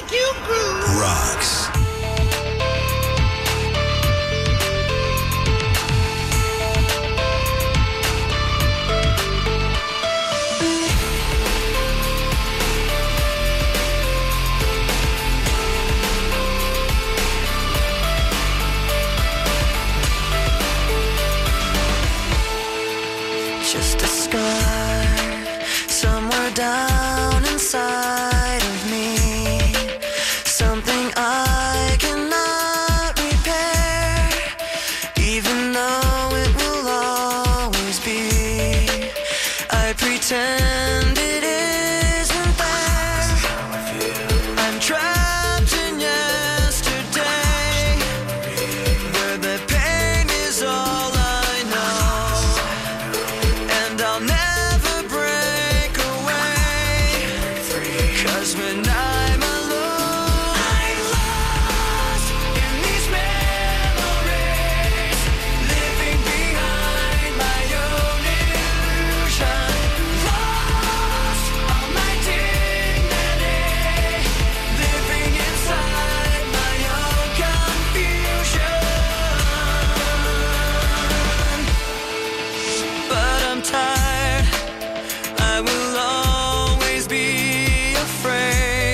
make you groove. Rocks. Just a scar somewhere down inside of me, something I cannot repair, even though it will always be. I pretend it isn't there. I'm trapped in yesterday, where the pain is all I know, and I'll never break away, 'cause when I'm alone, I'm lost in these memories, living behind my own illusion, lost all my dignity, living inside my own confusion. But I'm tired, I will always be afraid.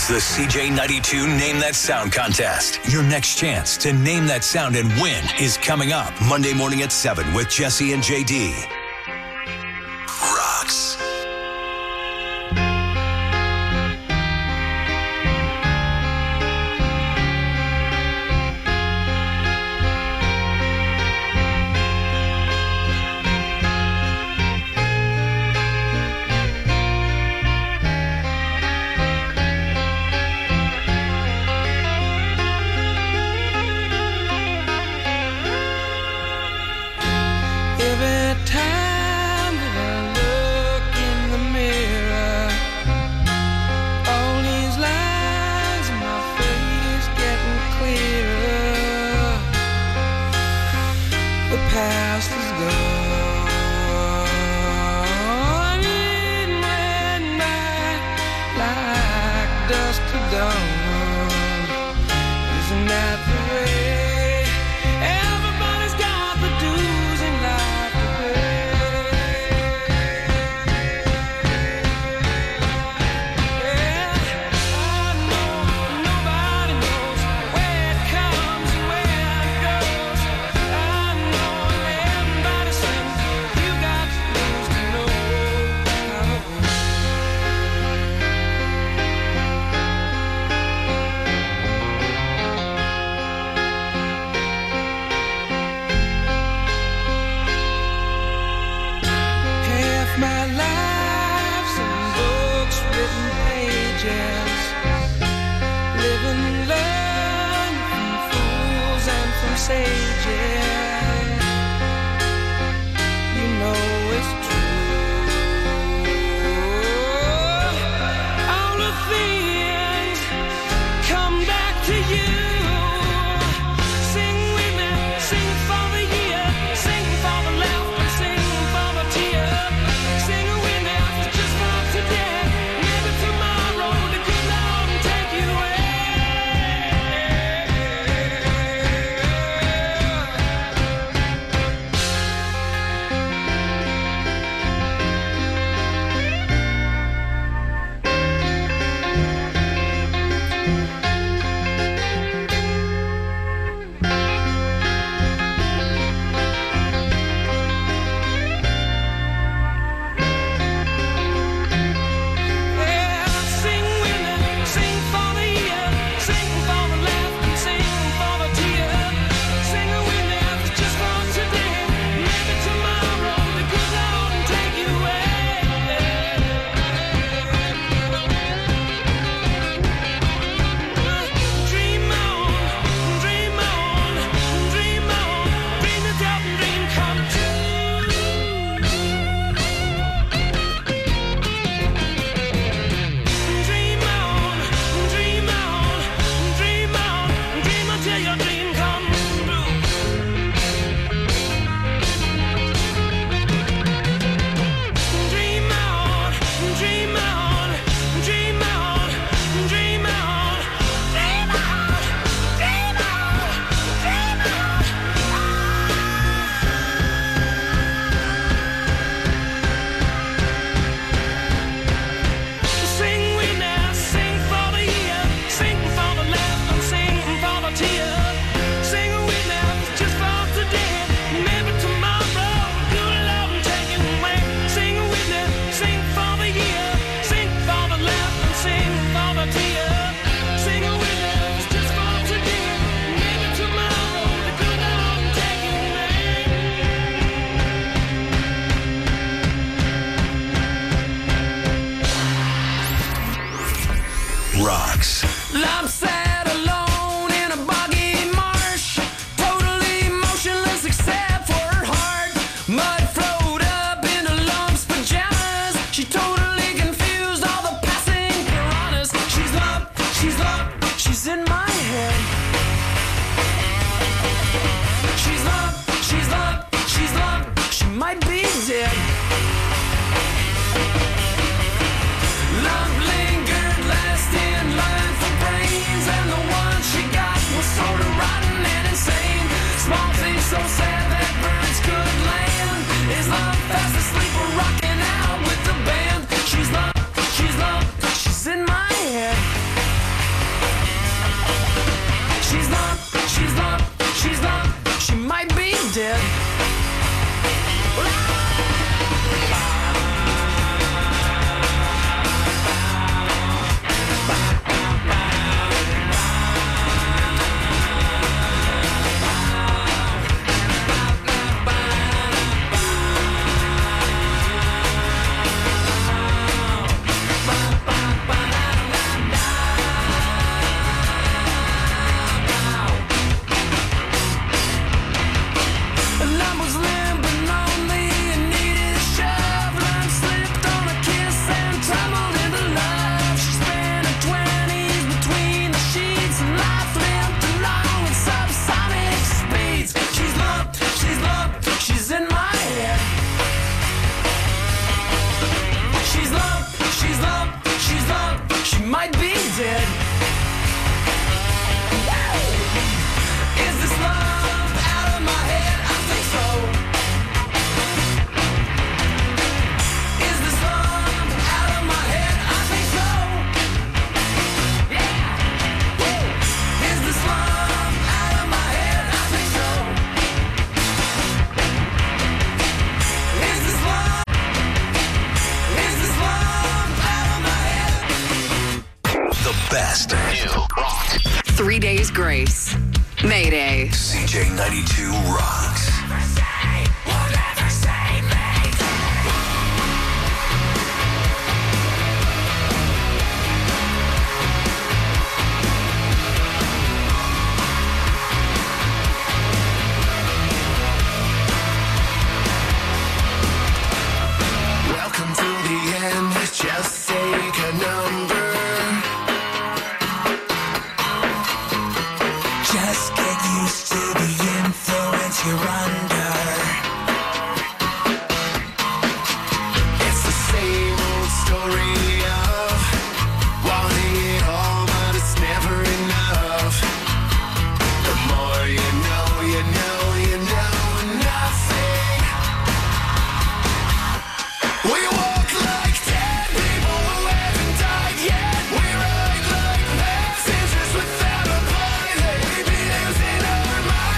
the CJ92 Name That Sound contest. Your next chance to name that sound and win is coming up Monday morning at 7 with Jesse and JD. Rocks. Every time that I look in the mirror, all these lines in my face getting clearer. The past is gone, it went by like dusk to dawn. Isn't that the way? Everybody's got the dues in life to pay. Yeah, I know nobody knows where it comes and where it goes. I know everybody sings. You got to lose to know how it goes. Half my life's in books, written pages, living, learn from fools and from sages. You know it's true. All the things come back to you. Sing with me, sing for the year, sing for the laughter, sing for the tear. Sing with me just for today. Maybe tomorrow the good Lord will take you away. she's loved, she might be dead. Might be dead. Is this love out of my head? I think so. Is this love out of my head? I think so. Yeah. Woo. Is this love out of my head? I think so. Is this love? Is this love out of my head? The best new rock. 3 Days Grace. Mayday. CJ92 rocks. Welcome to the end, just take a number. Just get used to the influence you're under. It's the same old story of wanting it all, but it's never enough. The more you know, you know, you know nothing. We walk like dead people who haven't died yet. We ride like passengers without a pilot. We be losing our minds.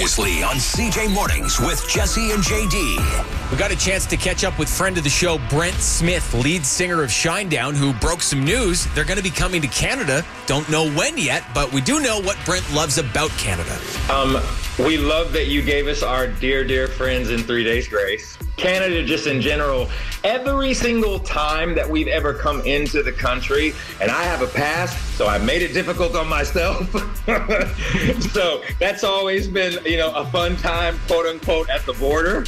Previously on CJ Mornings with Jesse and JD. We got a chance to catch up with friend of the show, Brent Smith, lead singer of Shinedown, who broke some news. They're going to be coming to Canada. Don't know when yet, but we do know what Brent loves about Canada. We love that you gave us our dear, dear friends in 3 Days Grace. Canada, just in general, every single time that we've ever come into the country, and I have a past, so I made it difficult on myself. So that's always been, a fun time, quote unquote, at the border.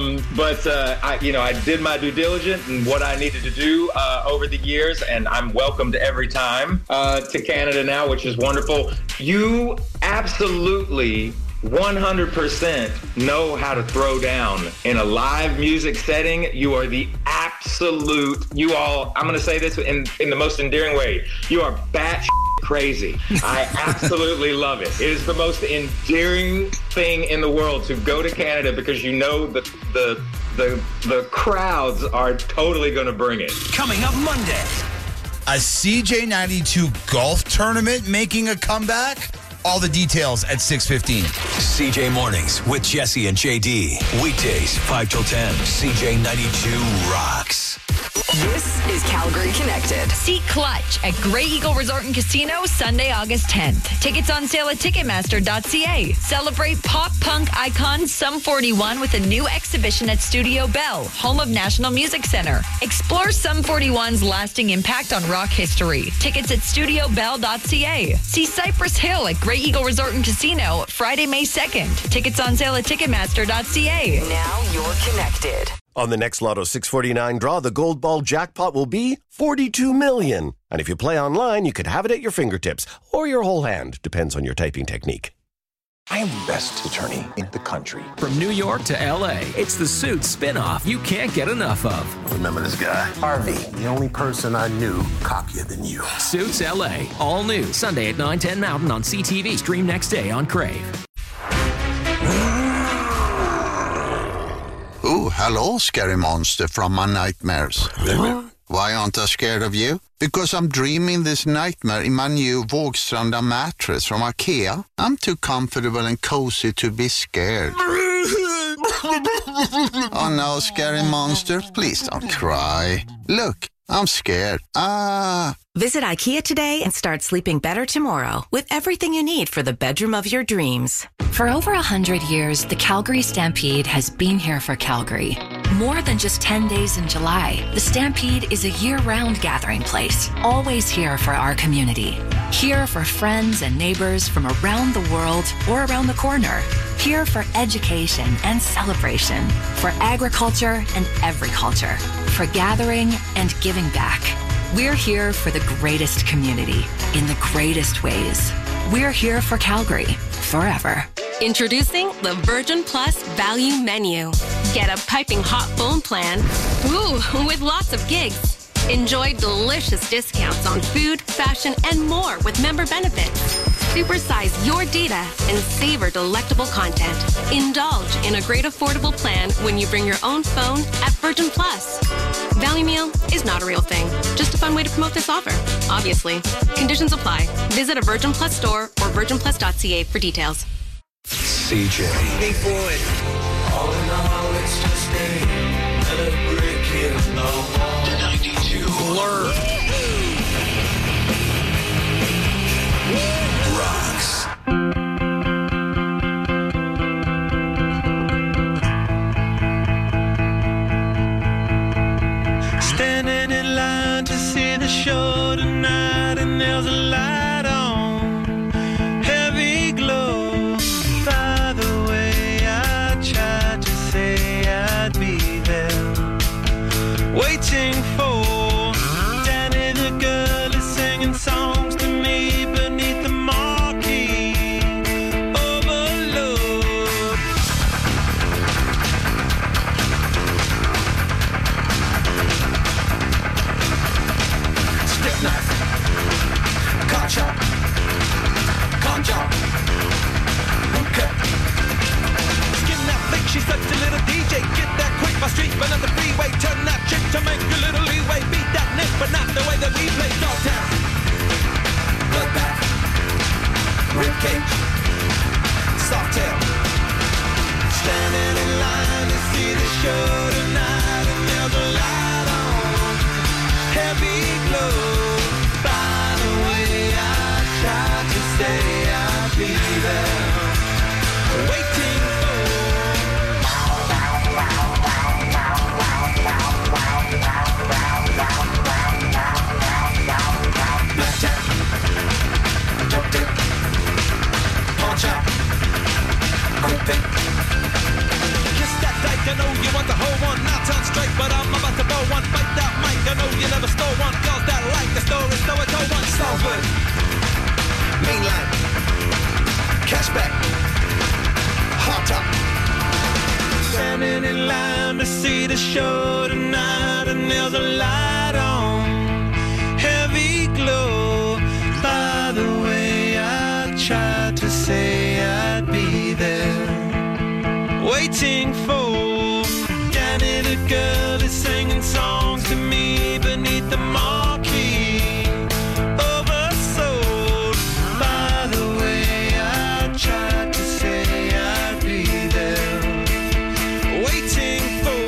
I did my due diligence and what I needed to do over the years, and I'm welcomed every time to Canada now, which is wonderful. You absolutely 100% know how to throw down in a live music setting. You are the absolute, I'm going to say this in the most endearing way. You are batshit crazy. I absolutely love it. It is the most endearing thing in the world to go to Canada because you know the crowds are totally going to bring it. Coming up Monday. A CJ92 golf tournament making a comeback? All the details at 6:15. CJ Mornings with Jesse and JD. Weekdays, 5 till 10. CJ92 rocks. This is Calgary Connected. Seat Clutch at Grey Eagle Resort and Casino, Sunday, August 10th. Tickets on sale at Ticketmaster.ca. Celebrate pop punk icon Sum 41 with a new exhibition at Studio Bell, home of National Music Center. Explore Sum 41's lasting impact on rock history. Tickets at StudioBell.ca. See Cypress Hill at Grey Eagle Resort and Casino, Friday, May 2nd. Tickets on sale at Ticketmaster.ca. Now you're connected. On the next Lotto 649 draw, the Gold Ball jackpot will be $42 million. And if you play online, you could have it at your fingertips or your whole hand. Depends on your typing technique. I am the best attorney in the country. From New York to L.A., it's the Suits spinoff you can't get enough of. Remember this guy? Harvey, the only person I knew cockier than you. Suits L.A., all new, Sunday at 9/10 Mountain on CTV. Stream next day on Crave. Oh, hello, scary monster from my nightmares. Why aren't I scared of you? Because I'm dreaming this nightmare in my new Vågstranda mattress from IKEA. I'm too comfortable and cozy to be scared. Oh no, scary monster, please don't cry. Look, I'm scared. Visit IKEA today and start sleeping better tomorrow with everything you need for the bedroom of your dreams. For over 100 years, the Calgary Stampede has been here for Calgary. More than just 10 days in July, the Stampede is a year-round gathering place, always here for our community. Here for friends and neighbors from around the world or around the corner. Here for education and celebration, for agriculture and every culture, for gathering and giving back. We're here for the greatest community in the greatest ways. We're here for Calgary forever. Introducing the Virgin Plus Value Menu. Get a piping hot phone plan, with lots of gigs. Enjoy delicious discounts on food, fashion, and more with member benefits. Supersize your data and savor delectable content. Indulge in a great affordable plan when you bring your own phone at Virgin Plus. Value Meal is not a real thing. Just a fun way to promote this offer, obviously. Conditions apply. Visit a Virgin Plus store or virginplus.ca for details. CJ. Big boy. All in all, it's just another brick in the wall. 92. Blur. Rocks. Standing in line to see the show tonight, and there's a light on, heavy glow. By the way, I tried to say I'd be there, waiting for Danny the girl is singing songs to me beneath the marquee overload. Stick knife, concha, okay. Skin that flick, she's such a little DJ. Get that quick, my street, but on the freeway. Turn that chick to make a little leeway. Beat that nick, but not the way that we play. Dogtown, bloodbath, ribcage, soft tail. Kiss that dyke, I know you want the whole one. Not turn straight, but I'm about to blow one. Bite that mic, I know you never stole one. Girls that like the story, so I told one. Salford, Mainline, Cashback, Hot Top. Standing in line to see the show tonight, and there's a light on, heavy glow. By the way, I tried to say I'd be there, waiting for Danny the girl is singing songs to me beneath the marquee. Oversold. By the way, I tried to say I'd be there, waiting for.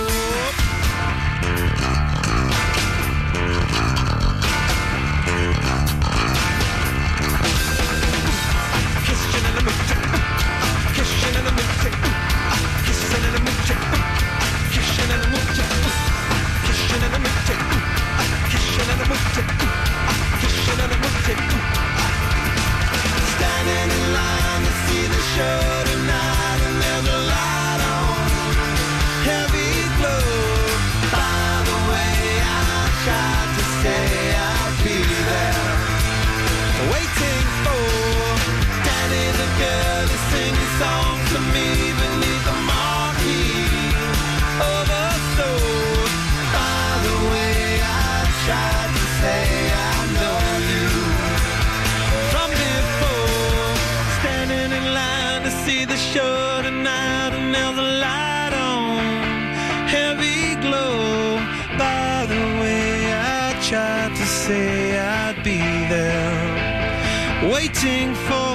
Kissing in the mood, kissing in the mood, kissing in the mood, kissing in the mood, kissing in the mood, kissing in the mood, kissing in the mood. Standing in line to see the show tonight, and there's a light on, heavy glow. By the way, I tried to say I'd be there, waiting for Danny the girl to sing songs to me beneath the marquee. Oversold. By the way, I tried to say I know you from before. Standing in line to see the show tonight, and there's a light on, heavy glow. By the way, I tried to say I'd be there, waiting for.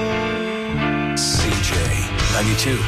CJ 92.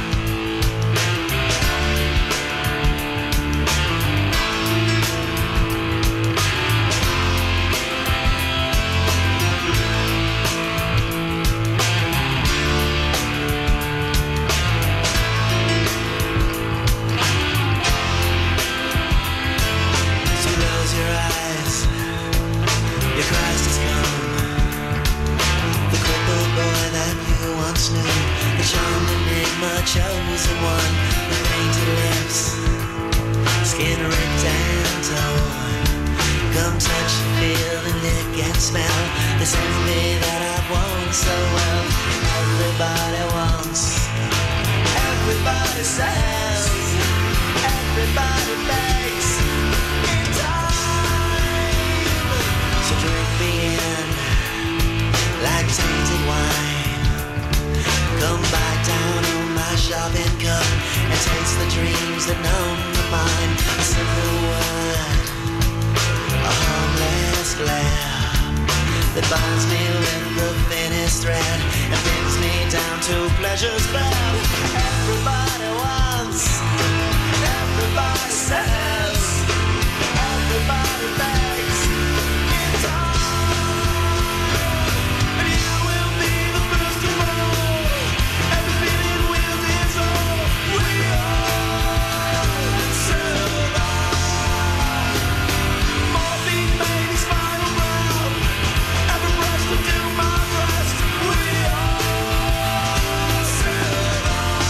So close your eyes, your Christ has come. The crippled boy that you once knew, the charmed enigma, chosen one, with painted lips, skin ripped and torn. Come touch and feel and lick and smell this enemy that I've won so well. Everybody wants, everybody sells, everybody begs in time. So drink me in like tainted wine. Come back down on my shopping cup and taste the dreams that numb the mind. A simple word, a harmless glare that binds me with the thinnest thread and brings me down to pleasure's bed. Everybody wants, everybody sells, everybody begs in time. And you will be the first to know. Everything it will dissolve. We all survive. Morphine baby spiral round. Every brush to do my breast. We all survive.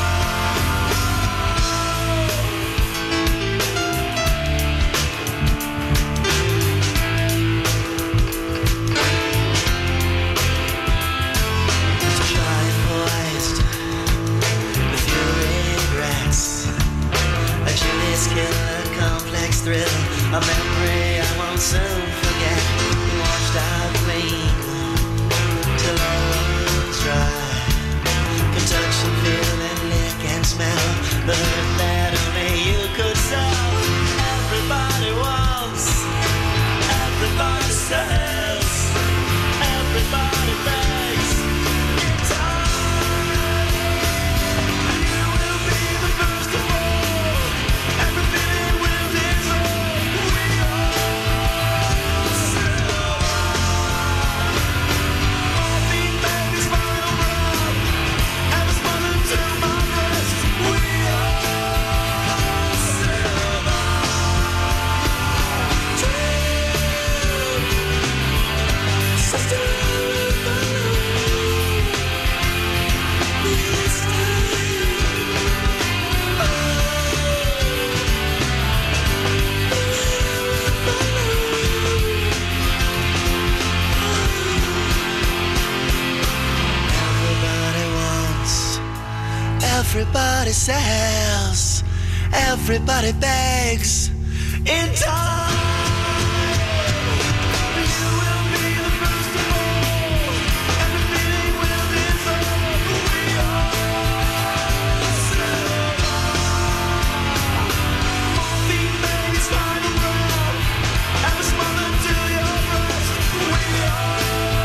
So shy and poised, with few regrets, a Julius killer complex thrill, a memory I won't soon forget. Washed out clean till all runs dry. Can touch and feel and lick and smell the hurt that only you could sell. Everybody wants, everybody sells, everybody begs in time. You will be the first of all. Everything it will dissolve. We all Everybody says, everybody begs in time. You will be the first of all, and the feeling will dissolve. We all survive. Morphine baby's final breath, and the smother to your breast. We all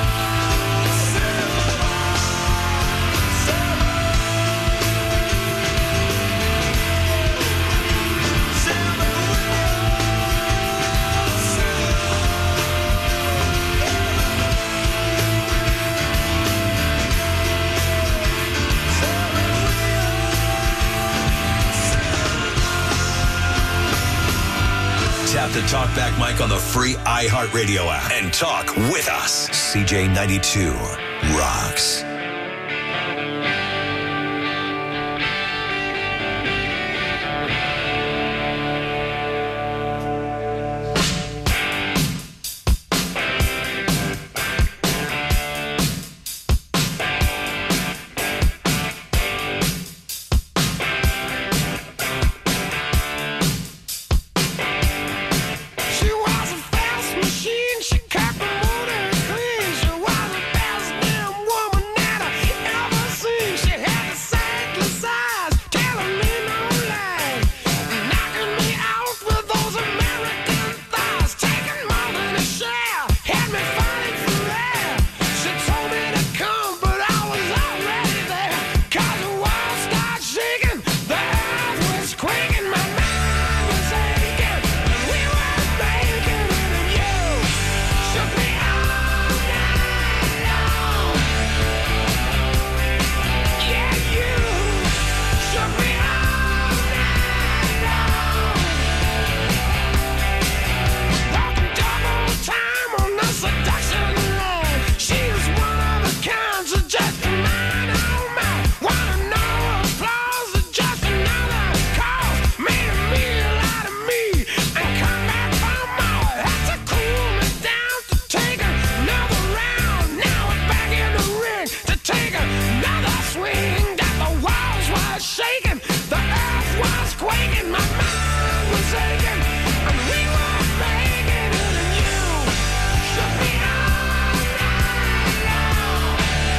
Tap the TalkBack mic on the free iHeartRadio app and talk with us. CJ92 rocks. She was a fast machine. She kept the motor clean. She was the best damn woman that I ever seen. She had the sightless eyes, telling me no lies, knocking me out with those American thighs, taking more than a share, had me fighting for air. She told me to come, but I was already there. 'Cause the world started shaking, the earth was quaking, my mind was aching, and we were making it, and you shook me all night long. Yeah, you shook me all night long. Walking double time on the seduction line. She was one of a kind, so just mine, oh my. Wanna know applause or just another cause? Made a meal out of me and come back for more. Had to cool me down to take another round. Now we're back in the ring to take another swing. That the walls were shaking, the earth was quaking, my mind was aching, and we were making it, and you shook me all night long.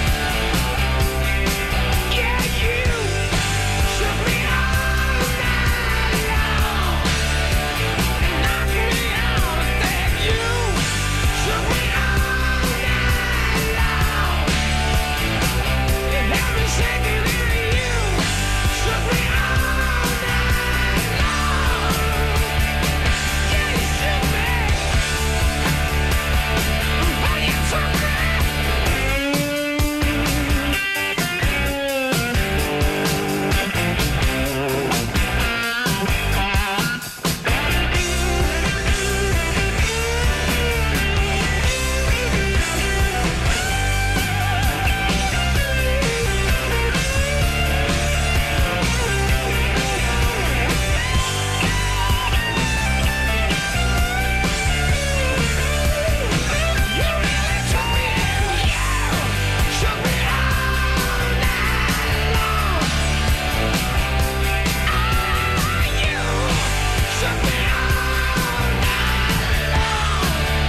Yeah, you shook me all night long. And knocked me out of that. You shook me all night long. It had me shaking, and you shook me all night long. Yeah, you shook me. Oh, you took me. You really took me in. You shook me all night long. You shook me all night long.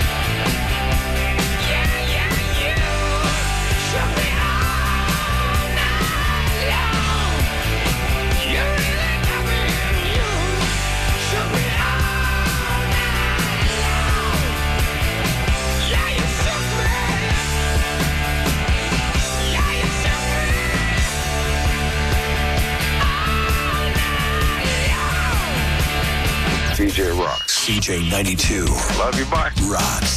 Yeah, you shook me all night long. You really got me in. You shook me all night long. Yeah, you shook me. Yeah, you shook me CJ rocks. CJ92 Love you, bye. rocks.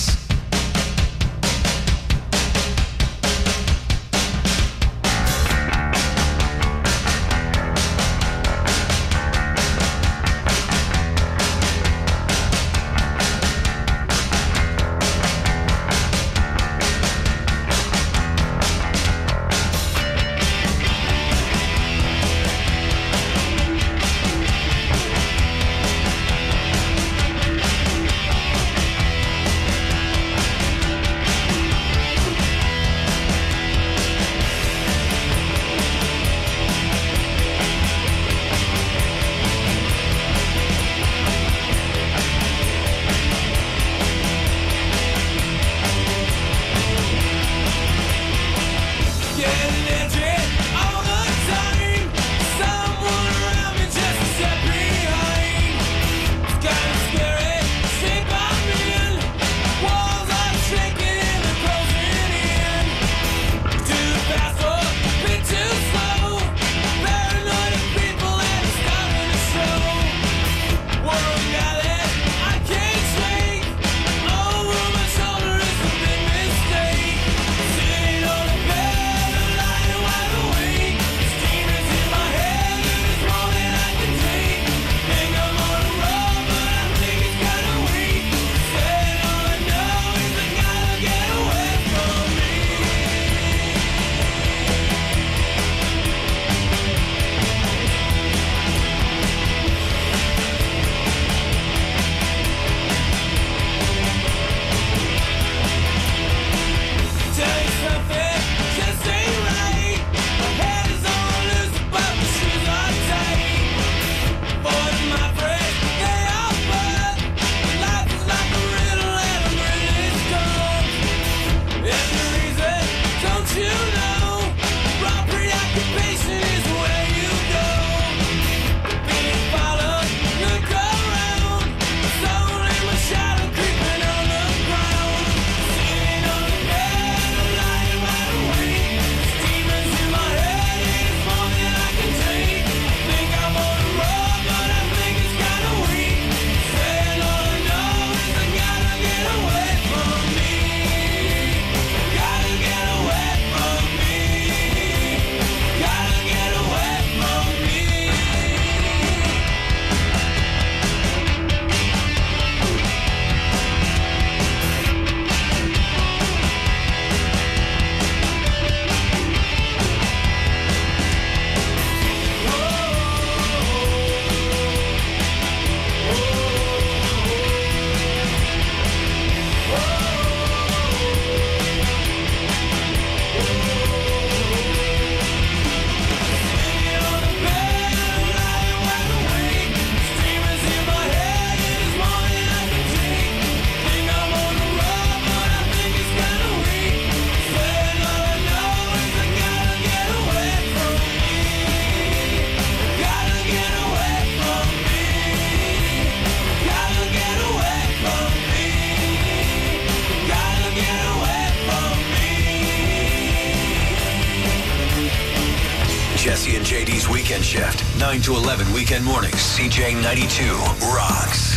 Weekend Shift, 9 to 11 weekend mornings. CJ92 rocks.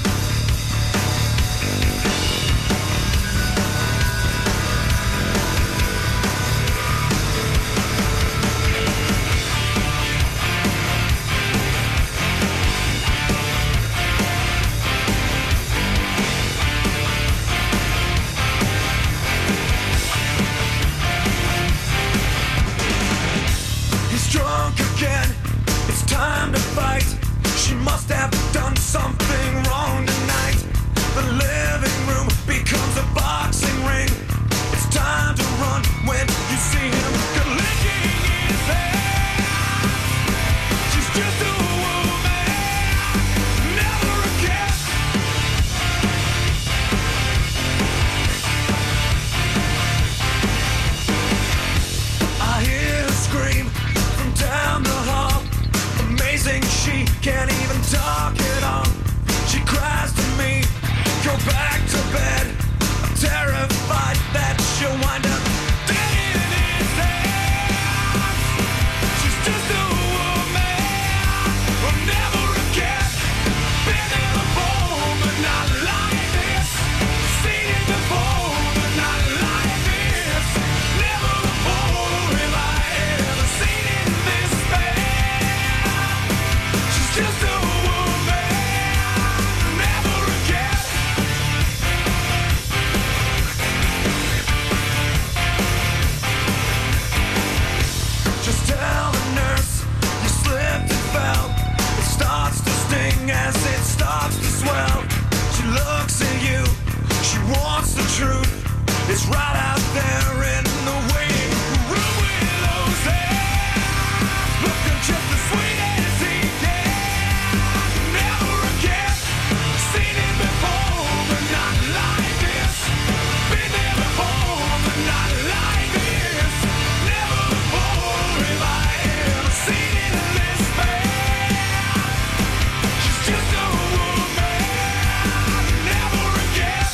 He's drunk again. It's time to fight. She must have done something wrong tonight. The living room becomes a boxing ring. It's time to run when you see him licking his hair. She's just a woman, never again. I hear her scream from down the hall. Amazing, she can't even talk at all. She cries to me, go back to bed. I'm terrified that she'll wind up dead in his hands. She's just a woman, will never again. Been in a bowl, but not like this. Seen it before, but not like this. Never before have I ever seen it this bad. She's just a woman, never again. Just tell the nurse you slipped and fell. It starts to sting as it starts to swell. She looks at you, she wants the truth. It's right out there in the waiting room with those hands. Looking just as sweet as he can. Never again. Seen it before, but not like this. Been there before, but not like this. Never before have I ever seen it this bad. She's just a woman, never again.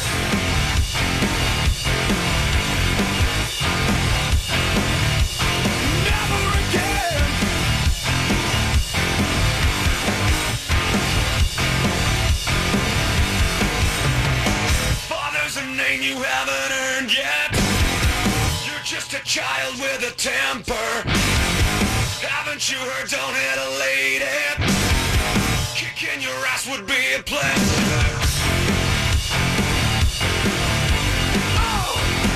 Never again. Father's a name you haven't earned yet. You're just a child with a temper. Haven't you heard, don't hit a lady. Kicking your ass would be a pleasure. Oh.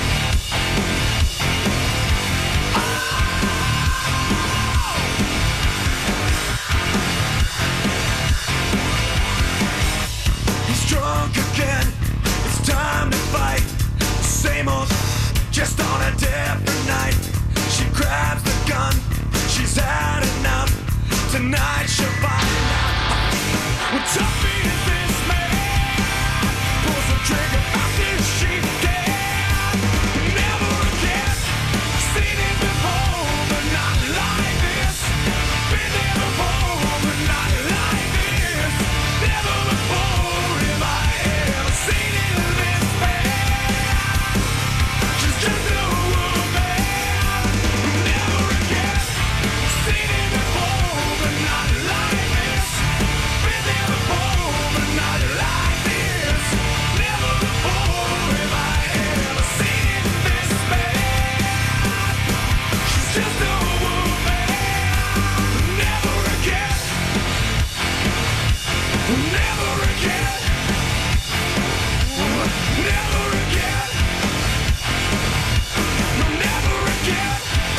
He's drunk again. It's time to fight. Same old, just on a different night. She grabs the gun. She's had enough. Tonight she'll find out. What tough is this man? Pulls the trigger fast as she can. Never again. Seen it before, but not like this. Been there before, but not like this. Never before have I ever seen it this bad. She's just a woman, never again. Seen it before, but not like this. Been there before, but not like this. Never before have I ever seen it this bad. She's just a woman, never again. Never again. Never again. No, never again.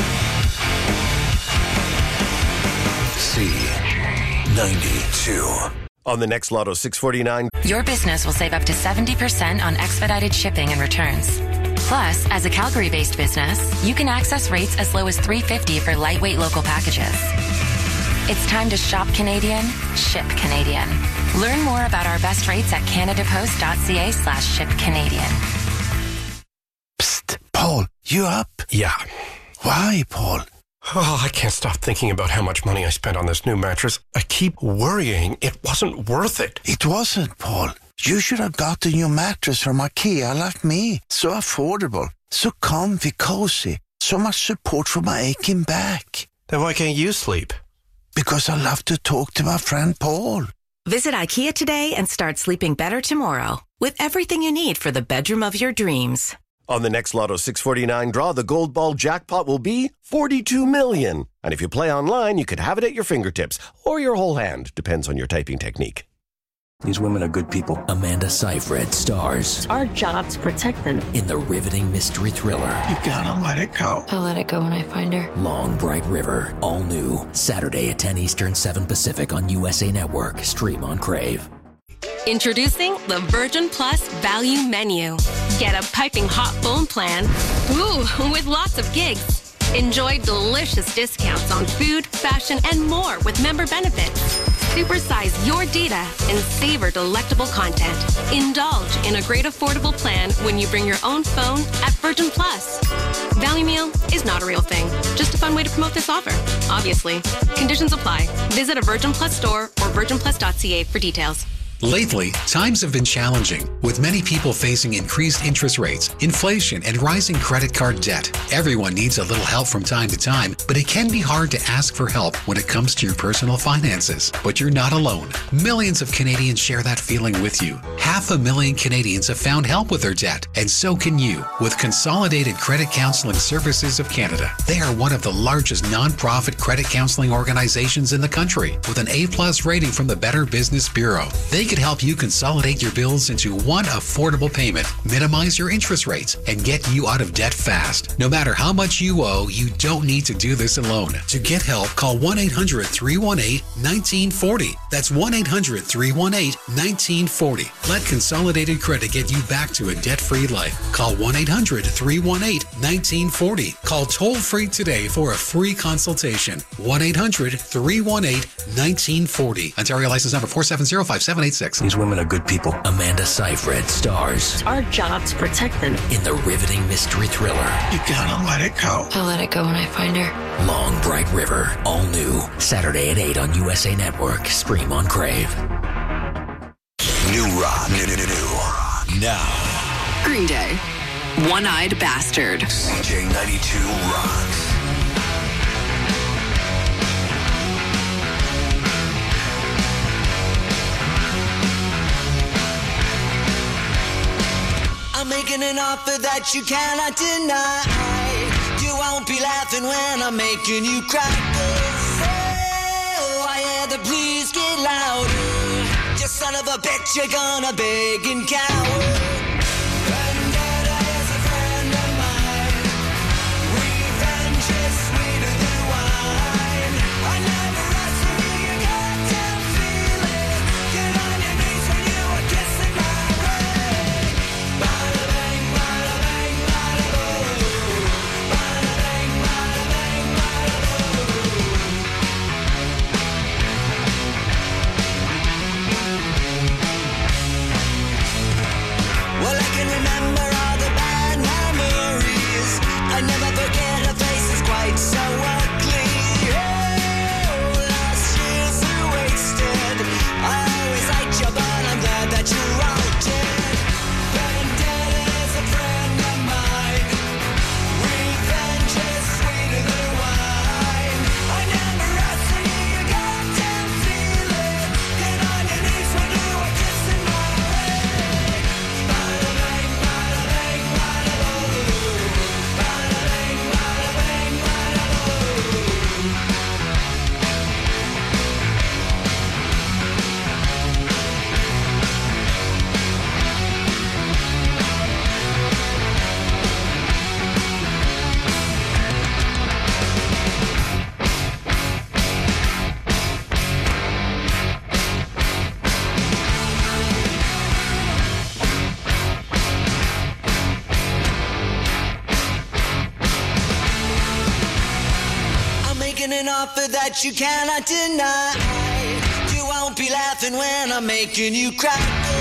C92. On the next Lotto 649. Your business will save up to 70% on expedited shipping and returns. Plus, as a Calgary-based business, you can access rates as low as $3.50 for lightweight local packages. It's time to shop Canadian, ship Canadian. Learn more about our best rates at canadapost.ca/shipcanadian. Psst, Paul, you up? Yeah. Why, Paul? Oh, I can't stop thinking about how much money I spent on this new mattress. I keep worrying it wasn't worth it. It wasn't, Paul. You should have got a new mattress from IKEA like me. So affordable, so comfy, cozy, so much support for my aching back. Then why can't you sleep? Because I love to talk to my friend Paul. Visit IKEA today and start sleeping better tomorrow with everything you need for the bedroom of your dreams. On the next Lotto 649 draw, the Gold Ball jackpot will be $42 million. And if you play online, you could have it at your fingertips or your whole hand. Depends on your typing technique. These women are good people. Amanda Seyfried stars It's our job to protect them. in the riveting mystery thriller You gotta let it go. I'll let it go when I find her. Long Bright River. All new. Saturday at 10 Eastern, 7 Pacific on USA Network. Stream on Crave. Introducing the Virgin Plus Value Menu. Get a piping hot phone plan. Ooh, with lots of gigs. Enjoy delicious discounts on food, fashion, and more with member benefits. Supersize your data and savor delectable content. Indulge in a great affordable plan when you bring your own phone at Virgin Plus. Value Meal is not a real thing. Just a fun way to promote this offer. Obviously. Conditions apply. Visit a Virgin Plus store or virginplus.ca for details. Lately, times have been challenging, with many people facing increased interest rates, inflation, and rising credit card debt. Everyone needs a little help from time to time, but it can be hard to ask for help when it comes to your personal finances. But you're not alone. Millions of Canadians share that feeling with you. 500,000 Canadians have found help with their debt, and so can you with Consolidated Credit Counseling Services of Canada. They are one of the largest non-profit credit counseling organizations in the country, with an A+ rating from the Better Business Bureau. They could help you consolidate your bills into one affordable payment, minimize your interest rates, and get you out of debt fast. No matter how much you owe, you don't need to do this alone. To get help, call 1-800-318-1940. That's 1-800-318-1940. Let Consolidated Credit get you back to a debt-free life. Call 1-800-318-1940. Call toll-free today for a free consultation. 1-800-318-1940. Ontario license number 4705786. These women are good people. Amanda Seyfried stars It's our job to protect them. in the riveting mystery thriller You gotta let it go. I'll let it go when I find her. Long Bright River. All new. Saturday at 8 on USA Network. Stream on Crave. New rock. New. Now, Green Day. One-Eyed Bastard. CJ92 rocks. I'm making an offer that you cannot deny. You won't be laughing when I'm making you cry. Oh, I hear the please get louder. You son of a bitch, you're gonna beg and cower. Vendetta is a friend of mine. Revenge is sweeter than wine. I never wrestle you, you goddamn feel it. Get on your knees when you are kissing my ring. Bada bang, bada bang, bada boom. Bada bang, bada bang, bada boom. Well, I can remember all the bad memories. I never forget her face is quite so ugly. Oh, last years are wasted. I always liked you, but I'm glad that you're all dead. Vendetta is a friend of mine. Revenge is sweeter than wine. I never wrestle you, you goddamn feel it. Get on your knees when you are kissing my ring. Bada bang, bada bang, bada boom. Bada bang, bada bang, bada boom. I'm making an offer that you cannot deny. You won't be laughing when I'm making you cry.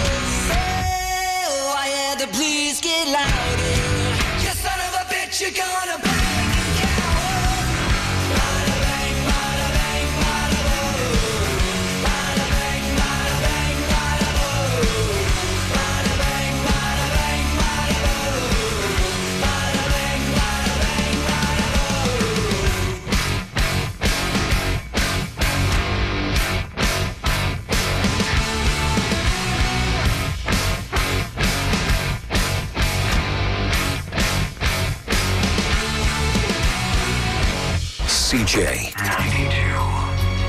Oh, I hear the please get louder. You son of a bitch, you're gonna bang and cower. Bada bang, bada bang, bada boom. Bada bang, bada bang, bada boom. Bada bang, bada bang, bada boom. Bada bang, bada bang, bada boom. CJ 92.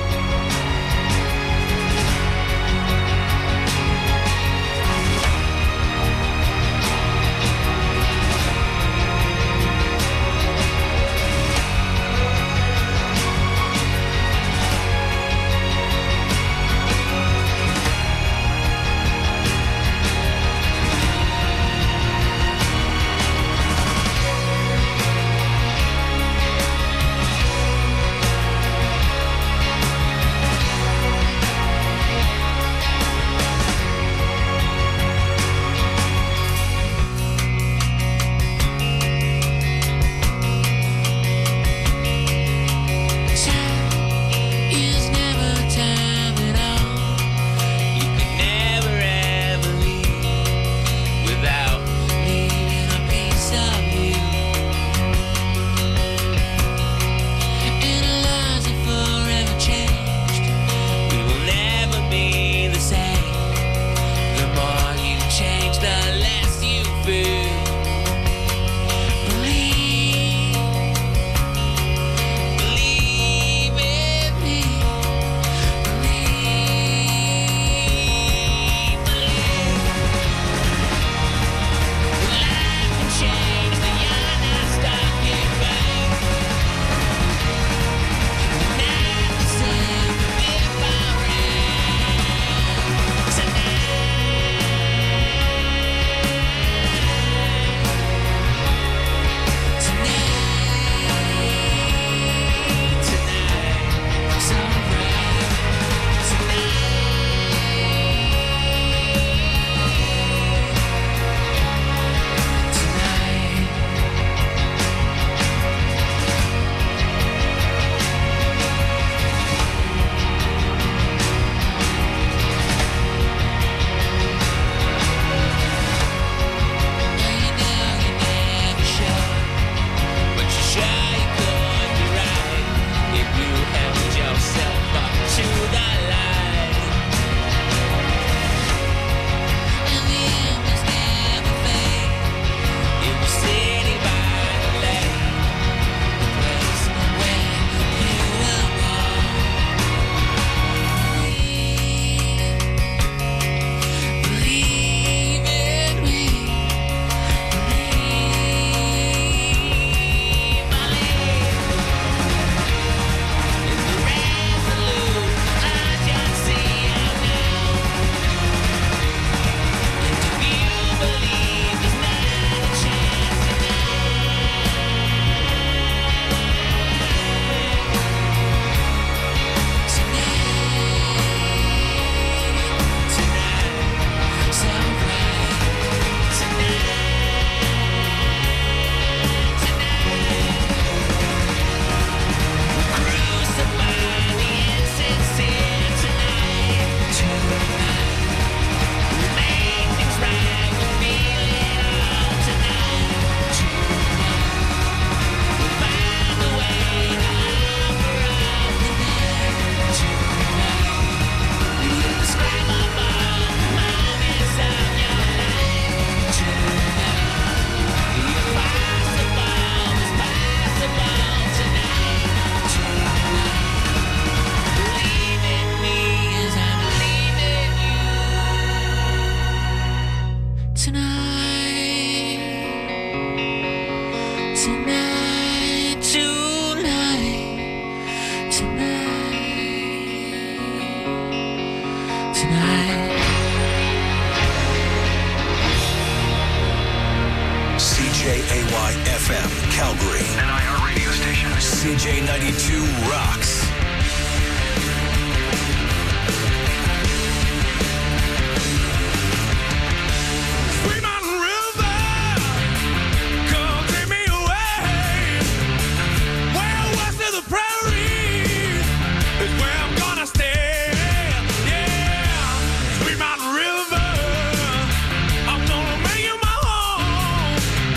FM, Calgary. An IR radio station. CJ 92 rocks.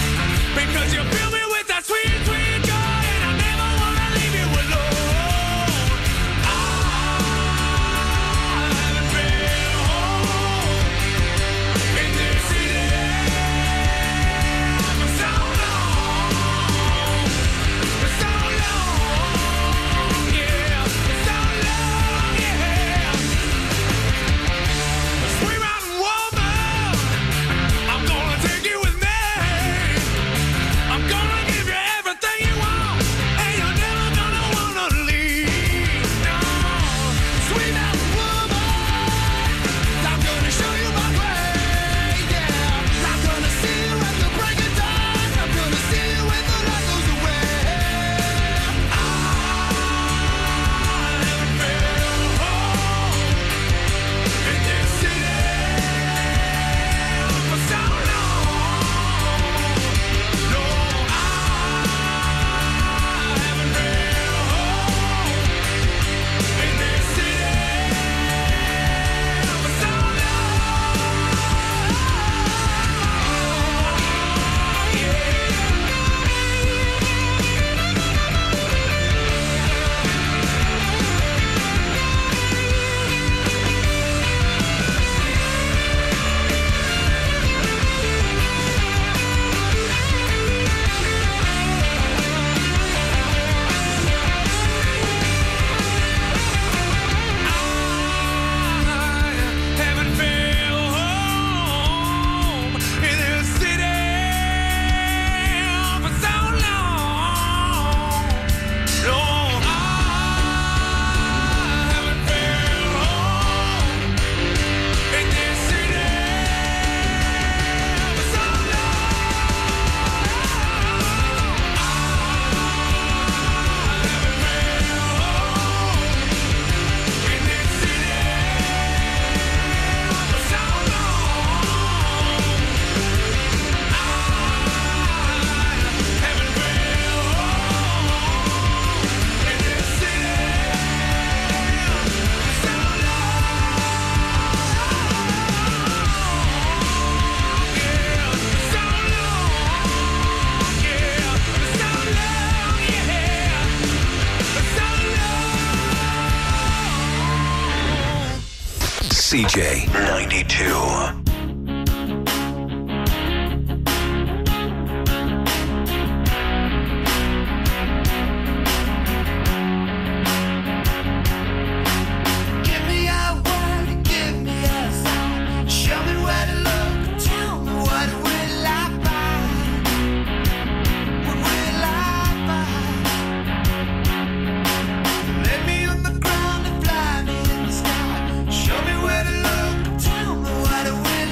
Because you fill me with that sweet, sweet joy, and I never wanna leave you alone. CJ 92. Give me a word, give me a sign. Show me where to look, tell me what will I find? What will I find? Lay me on the ground and fly me in the sky. Show me where to look, tell me what will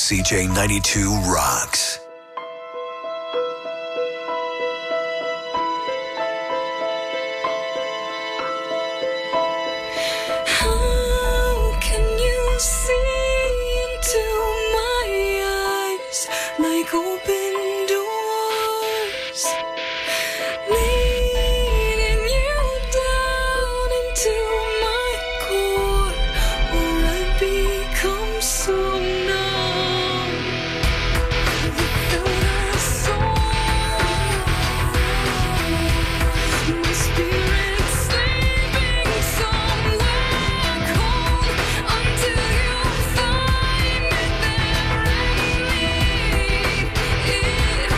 CJ92 rocks. How can you see into my eyes like open doors, leading you down into my core, where I become so numb without a soul. My spirit's sleeping somewhere cold until you find it there and lead it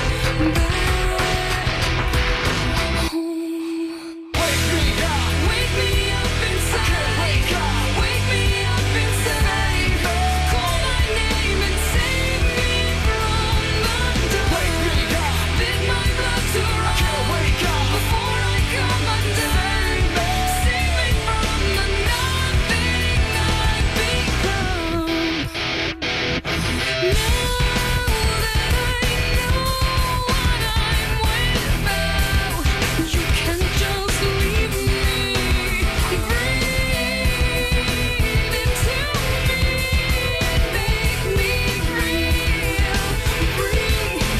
back home. Wake me up inside. Wake me up inside. Call my name and save me from the dark. Bid my blood to run before I come undone. Save me from the nothing I've become. Now that I know what I'm without, you can't just leave me. Breathe into me, make me real. Bring me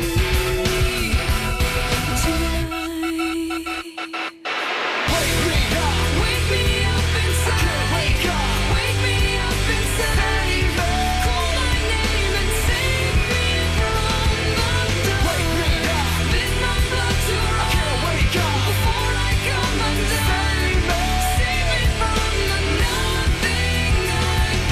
tonight. Wake me up inside. Wake me up inside. Call my name and save me from the dark. Bid my blood to run before I come undone. Save me from the nothing I've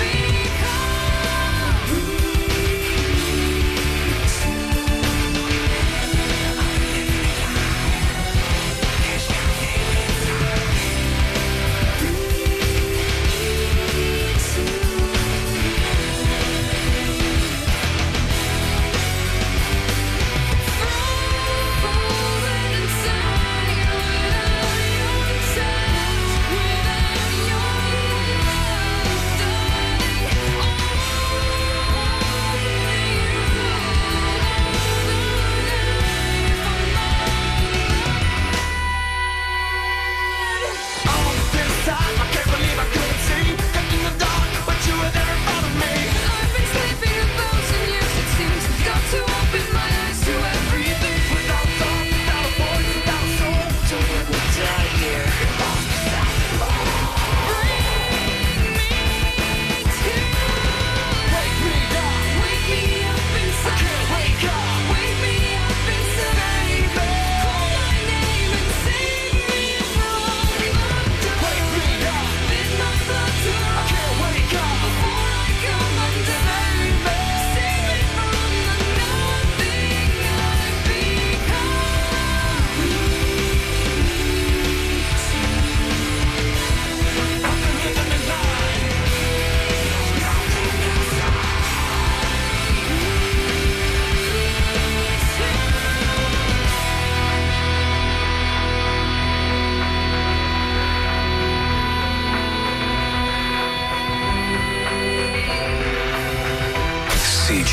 CJ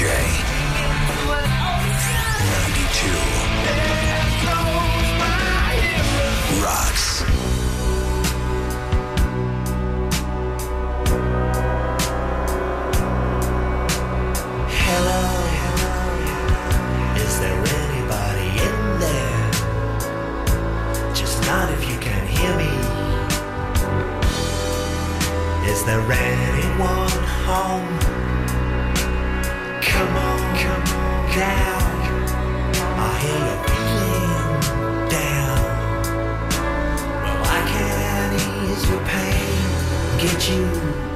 92 rocks. Hello, is there anybody in there? Just not if you can hear me. Is there anyone home? Come on down. I hear you're feeling down. Well, I can ease your pain, get you